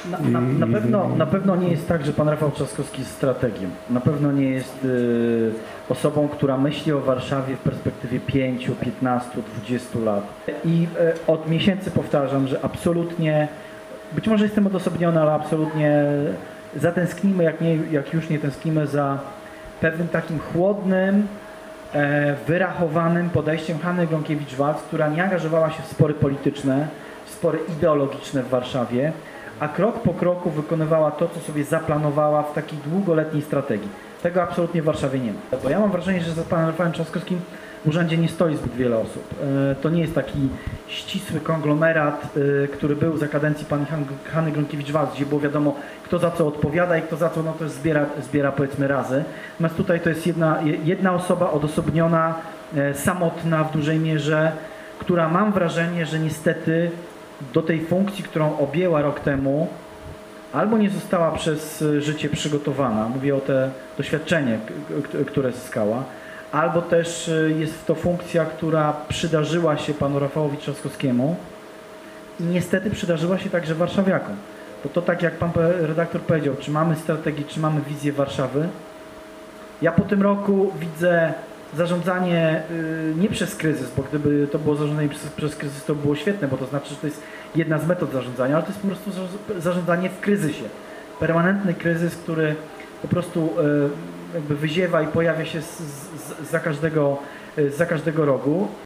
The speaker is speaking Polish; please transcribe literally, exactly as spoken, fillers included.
Na, na, na, pewno, na pewno nie jest tak, że pan Rafał Trzaskowski jest strategiem. Na pewno nie jest y, osobą, która myśli o Warszawie w perspektywie pięciu, piętnastu, dwudziestu lat. I y, od miesięcy powtarzam, że absolutnie, być może jestem odosobniony, ale absolutnie zatęsknimy, jak, nie, jak już nie tęsknimy za pewnym takim chłodnym, e, wyrachowanym podejściem Hanny Gronkiewicz-Waltz, która nie angażowała się w spory polityczne, w spory ideologiczne w Warszawie, a krok po kroku wykonywała to, co sobie zaplanowała w takiej długoletniej strategii. Tego absolutnie w Warszawie nie ma. Bo ja mam wrażenie, że za panem Rafałem Trzaskowskim w urzędzie nie stoi zbyt wiele osób. To nie jest taki ścisły konglomerat, który był za kadencji pani Hanny Gronkiewicz-Waltz, gdzie było wiadomo, kto za co odpowiada i kto za co no to zbiera, zbiera powiedzmy razy. Natomiast tutaj to jest jedna, jedna osoba odosobniona, samotna w dużej mierze, która mam wrażenie, że niestety do tej funkcji, którą objęła rok temu, albo nie została przez życie przygotowana, mówię o te doświadczenie, które zyskała, albo też jest to funkcja, która przydarzyła się panu Rafałowi Trzaskowskiemu i niestety przydarzyła się także warszawiakom. Bo to tak jak pan redaktor powiedział, czy mamy strategię, czy mamy wizję Warszawy. Ja po tym roku widzę zarządzanie y, nie przez kryzys, bo gdyby to było zarządzanie przez, przez kryzys, to było świetne, bo to znaczy, że to jest jedna z metod zarządzania, ale to jest po prostu zarządzanie w kryzysie. Permanentny kryzys, który po prostu y, jakby wyziewa i pojawia się z, z, za każdego, z za każdego rogu.